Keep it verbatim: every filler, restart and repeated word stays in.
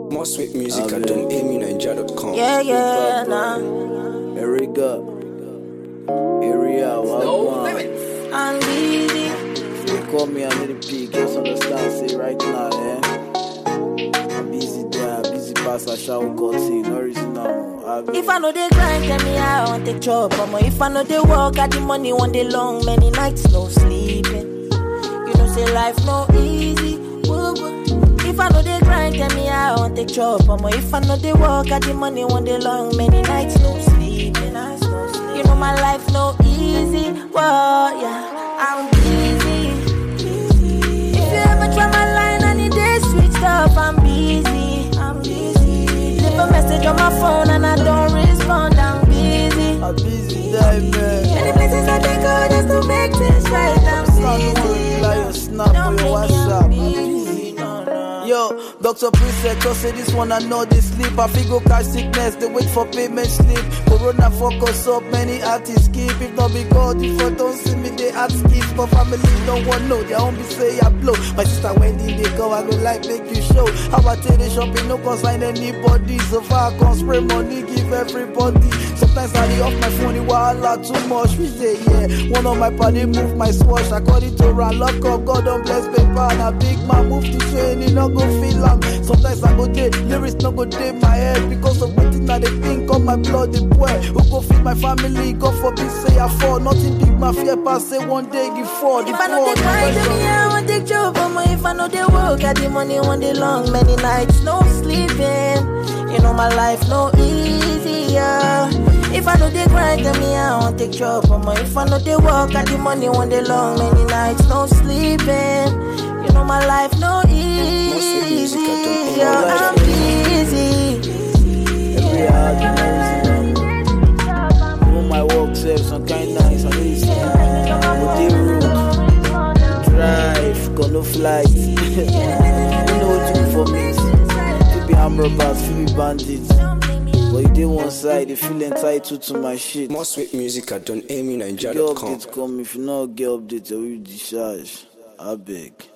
More sweet music at don amy naija dot com. Yeah, yeah, nah. Eriga, area, wagwan. I'm busy. They call me a little pig, just understand, say right now, eh? I'm busy there, busy pass, I shall cut in, original. If I know they grind, tell me I want to chop. But if I know they work, at the money one day long, many nights no sleeping. You know, say life no easy. Woo, woo. If I know they grind, tell me I want to chop. But if I know they work, at the money one day long, many nights no sleeping. You know my life no easy. Whoa, yeah, I'm busy. If you ever try my line and it is switched up, I'm busy. I'm busy. Leave a message on my phone and I don't respond. I'm busy. I'm busy there, man. Many places I can go just to make things right. I'm busy. Like your snap or your WhatsApp. Yo, Doctor Preset, just say this one I know they sleep. I feel go catch sickness, they wait for payment slip. Corona focus up, many artists skip. If not be God, if you don't see me, they ask skip. But family don't want know, they only say I blow. My sister Wendy, they go, I go like make you show. How I tell the shopping, no consign anybody. So far I can spray money, give everybody. Sometimes I lay off my phone, it wahala too much. We say, yeah, one of my party move my swatch. According to Ran, lock up, God don't bless paper. And a big man move the train, he not go feel am. Sometimes I go there, lyrics not go there my head. Because of waiting at the think on my blood, the boy. Who go feed my family, God forbid say I fall. Nothing big, my fear pass, say one day give fall. If I know they grind, tell me I want to job. But if I know they work, at the money one day long. Many nights no sleeping. You know my life no easier. If I know they grind, tell me I want to job. But if I know they work, at the money one day long. Many nights no sleeping. You know my life no easy. Yeah, I'm busy. Every hour, you know, even my work self, some kind nice and easy. But they road, drive, got no flight. You know what you do for me. To be armed robbers, feel be bandits. But you did one side, you feel entitled to my shit. More sweet music at don amy naija Get dot com. updates come, if you not get updates, I will discharge. I beg.